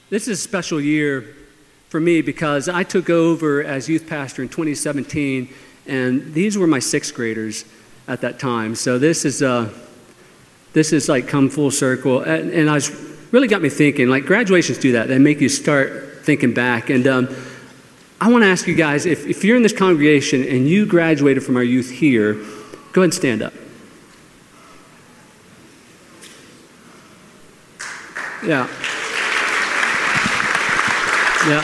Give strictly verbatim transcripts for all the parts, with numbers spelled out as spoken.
This is a special year for me because I took over as youth pastor in twenty seventeen, and these were my sixth graders at that time. So this is uh, this is like come full circle, and, and I was really got me thinking. Like graduations do that; they make you start thinking back. And um, I want to ask you guys, if, if you're in this congregation and you graduated from our youth here, go ahead and stand up. Yeah. Yeah.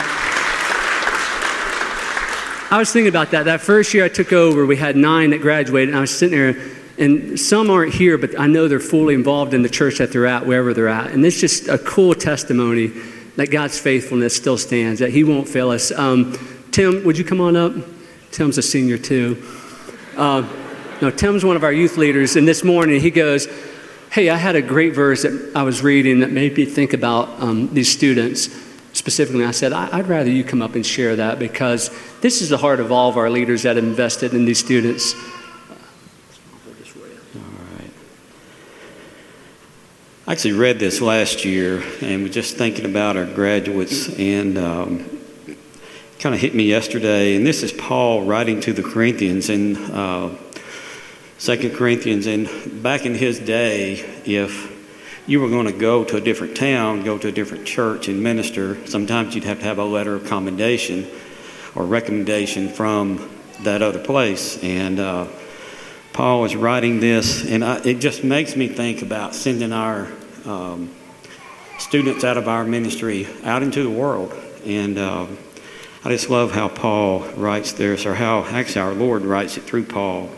I was thinking about that. That first year I took over, we had nine that graduated, and I was sitting there, and some aren't here, but I know they're fully involved in the church that they're at, wherever they're at. And it's just a cool testimony that God's faithfulness still stands, that He won't fail us. Um, Tim, would you come on up? Tim's a senior too. Uh, no, Tim's one of our youth leaders, and this morning he goes, hey, I had a great verse that I was reading that made me think about um, these students. Specifically, I said, I'd rather you come up and share that because this is the heart of all of our leaders that have invested in these students. All right. I actually read this last year and was just thinking about our graduates, and um, kind of hit me yesterday. And this is Paul writing to the Corinthians in uh, Second Corinthians. And back in his day, if you were going to go to a different town, go to a different church and minister, sometimes you'd have to have a letter of commendation or recommendation from that other place. And uh, Paul was writing this, and I, it just makes me think about sending our um, students out of our ministry out into the world. And uh, I just love how Paul writes this, or how actually our Lord writes it through Paul.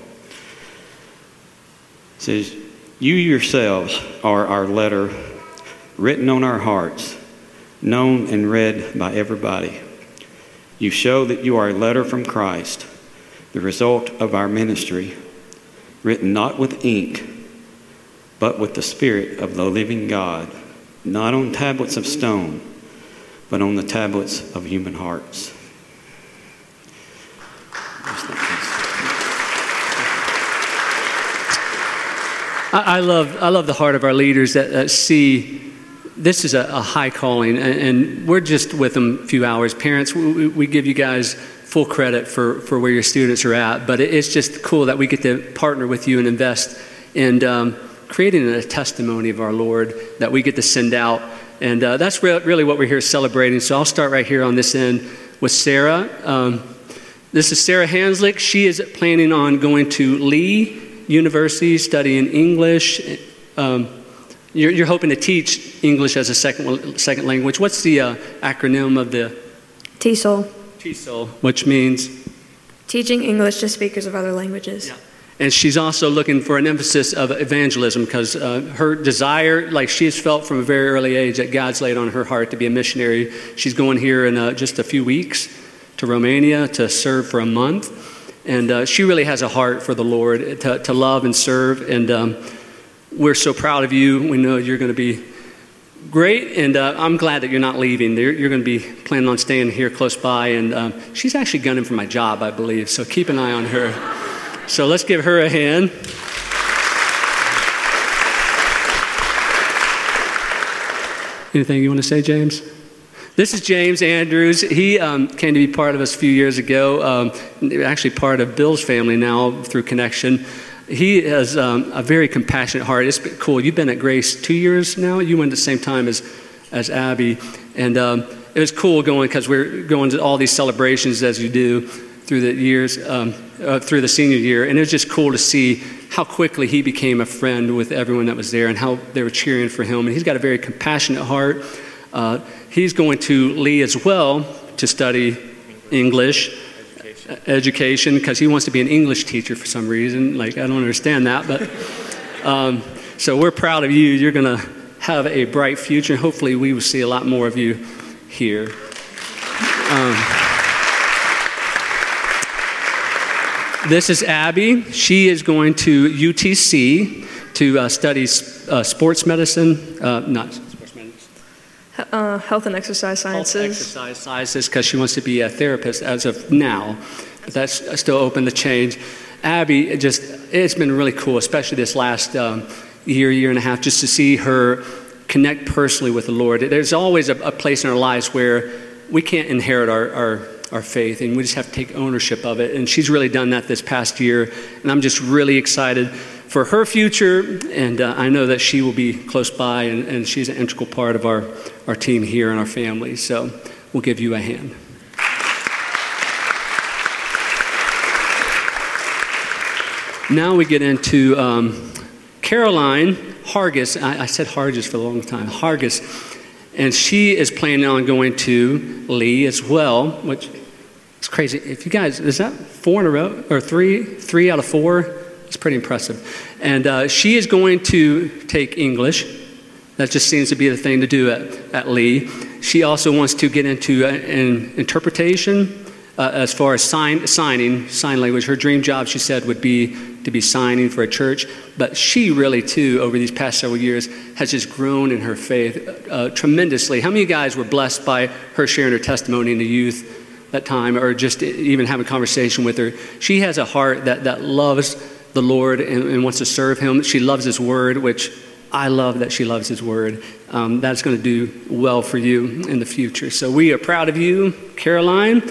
It says, you yourselves are our letter, written on our hearts, known and read by everybody. You show that you are a letter from Christ, the result of our ministry, written not with ink, but with the Spirit of the living God, not on tablets of stone, but on the tablets of human hearts. I love I love the heart of our leaders that, that see this is a, a high calling, and, and we're just with them a few hours. Parents, we, we give you guys full credit for, for where your students are at, but it, it's just cool that we get to partner with you and invest in um, creating a testimony of our Lord that we get to send out, and uh, that's re- really what we're here celebrating. So I'll start right here on this end with Sarah. Um, this is Sarah Hanslick. She is planning on going to Lee University, studying English. Um, you're, you're hoping to teach English as a second second language. What's the uh, acronym of the? T S O L. T S O L, which means? Teaching English to speakers of other languages. Yeah. And she's also looking for an emphasis of evangelism because uh, her desire, like she has felt from a very early age that God's laid on her heart to be a missionary. She's going here in uh, just a few weeks to Romania to serve for a month. And uh, she really has a heart for the Lord to, to love and serve. And um, we're so proud of you. We know you're going to be great. And uh, I'm glad that you're not leaving. You're, you're going to be planning on staying here close by. And um, she's actually gunning for my job, I believe. So keep an eye on her. So let's give her a hand. Anything you want to say, James? This is James Andrews. He um, came to be part of us a few years ago, um, actually part of Bill's family now through Connection. He has um, a very compassionate heart. It's been cool. You've been at Grace two years now. You went at the same time as, as Abby. And um, it was cool going because we're going to all these celebrations as you do through the years, um, uh, through the senior year. And it was just cool to see how quickly he became a friend with everyone that was there and how they were cheering for him. And he's got a very compassionate heart. Uh, he's going to Lee as well to study English, education, because he wants to be an English teacher for some reason. Like, I don't understand that, but um, so we're proud of you. You're going to have a bright future. Hopefully we will see a lot more of you here. Um, this is Abby. She is going to U T C to uh, study uh, sports medicine, uh, not Uh, health and exercise sciences. Health exercise sciences, because she wants to be a therapist as of now. But that's still open to change. Abby, it just, it's been really cool, especially this last um, year, year and a half, just to see her connect personally with the Lord. There's always a, a place in our lives where we can't inherit our, our, our faith, and we just have to take ownership of it. And she's really done that this past year, and I'm just really excited for her future, and uh, I know that she will be close by, and, and she's an integral part of our, our team here and our family. So we'll give you a hand. Now we get into um, Caroline Hargis. I, I said Hargis for a long time. Hargis. And she is planning on going to Lee as well, which is crazy. If you guys, is that four in a row? Or three? Three out of four? It's pretty impressive. And uh, she is going to take English. That just seems to be the thing to do at, at Lee. She also wants to get into uh, an interpretation uh, as far as sign, signing, sign language. Her dream job, she said, would be to be signing for a church. But she really, too, over these past several years, has just grown in her faith uh, tremendously. How many of you guys were blessed by her sharing her testimony in the youth that time, or just even having a conversation with her? She has a heart that, that loves the Lord and, and wants to serve Him. She loves His Word, which I love that she loves His Word. Um, that's going to do well for you in the future. So we are proud of you, Caroline.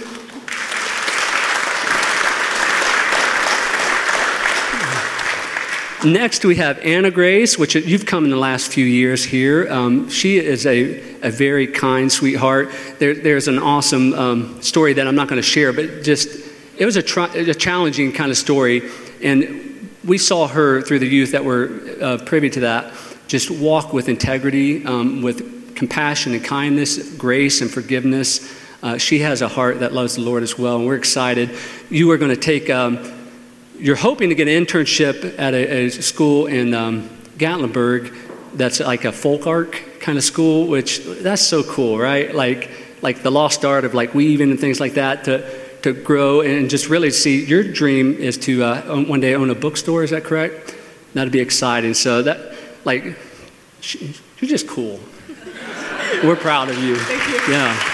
Next, we have Anna Grace, which you've come in the last few years here. Um, she is a, a very kind sweetheart. There, there's an awesome um, story that I'm not going to share, but just it was a, tr- a challenging kind of story. And we saw her through the youth that were uh, privy to that, just walk with integrity, um, with compassion and kindness, grace and forgiveness. Uh, she has a heart that loves the Lord as well, and we're excited. You are going to take... Um, You're hoping to get an internship at a, a school in um, Gatlinburg that's like a folk art kind of school, which that's so cool, right? Like like the lost art of like weaving and things like that to to grow and just really see. Your dream is to uh, own, one day own a bookstore. Is that correct? That'd be exciting. So that like you're just cool. We're proud of you. Thank you. Yeah.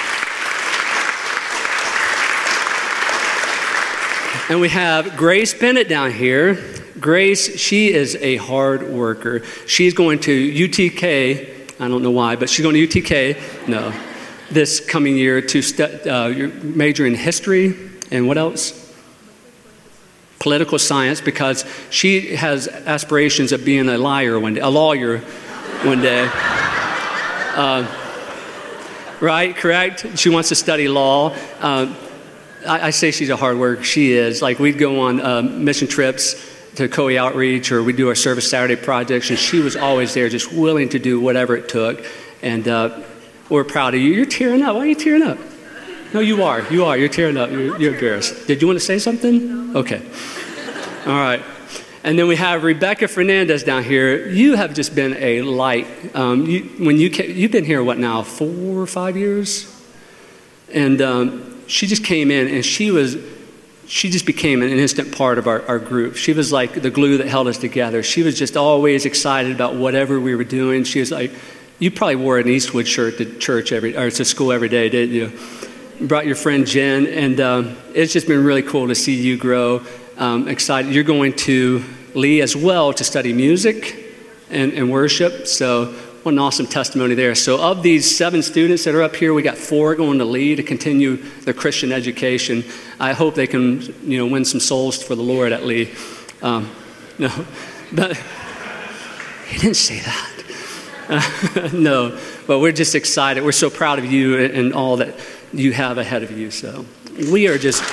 And we have Grace Bennett down here. Grace, she is a hard worker. She's going to U T K. I don't know why, but she's going to U T K. No, this coming year to stu- uh, major in history and what else? Political science, because she has aspirations of being a liar one day, a lawyer one day. Uh, right? Correct? She wants to study law. Uh, I, I say she's a hard worker. She is. Like, we'd go on um, mission trips to C O E Outreach, or we'd do our Service Saturday projects, and she was always there, just willing to do whatever it took. And uh, we're proud of you. You're tearing up. Why are you tearing up? No, you are. You are. You're tearing up. You're, you're embarrassed. Did you want to say something? Okay. All right. And then we have Rebecca Fernandez down here. You have just been a light. Um, you, when you came, you've been here, what now, four or five years? And um, she just came in, and she was, she just became an instant part of our, our group. She was like the glue that held us together. She was just always excited about whatever we were doing. She was like, you probably wore an Eastwood shirt to church every, or to school every day, didn't you? You brought your friend Jen, and um, it's just been really cool to see you grow. Um, excited. You're going to Lee as well to study music and, and worship. So what an awesome testimony there. So of these seven students that are up here, we got four going to Lee to continue their Christian education. I hope they can, you know, win some souls for the Lord at Lee. Um, no, but he didn't say that. Uh, no, but we're just excited. We're so proud of you and all that you have ahead of you. So we are just...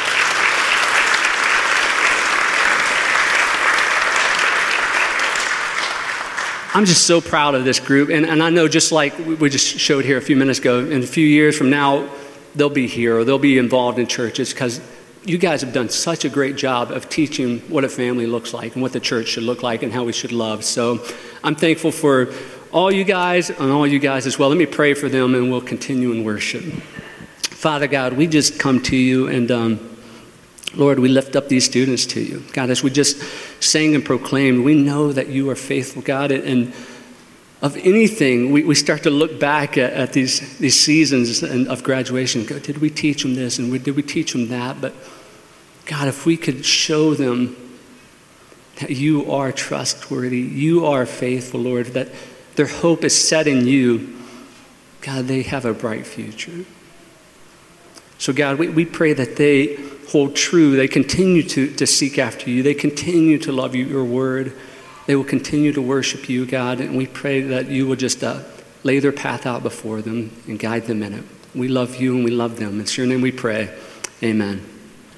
I'm just so proud of this group, and, and I know just like we just showed here a few minutes ago, in a few years from now, they'll be here, or they'll be involved in churches, because you guys have done such a great job of teaching what a family looks like and what the church should look like and how we should love. So I'm thankful for all you guys and all you guys as well. Let me pray for them, and we'll continue in worship. Father God, we just come to you, and um, Lord, we lift up these students to you. God, as we just sang and proclaimed, we know that you are faithful, God. And of anything, we, we start to look back at, at these, these seasons of graduation. God, did we teach them this, and we, did we teach them that? But God, if we could show them that you are trustworthy, you are faithful, Lord, that their hope is set in you, God, they have a bright future. So God, we, we pray that they hold true, they continue to, to seek after you, they continue to love you, your word, they will continue to worship you, God, and we pray that you will just uh, lay their path out before them and guide them in it. We love you and we love them. It's your name we pray. Amen.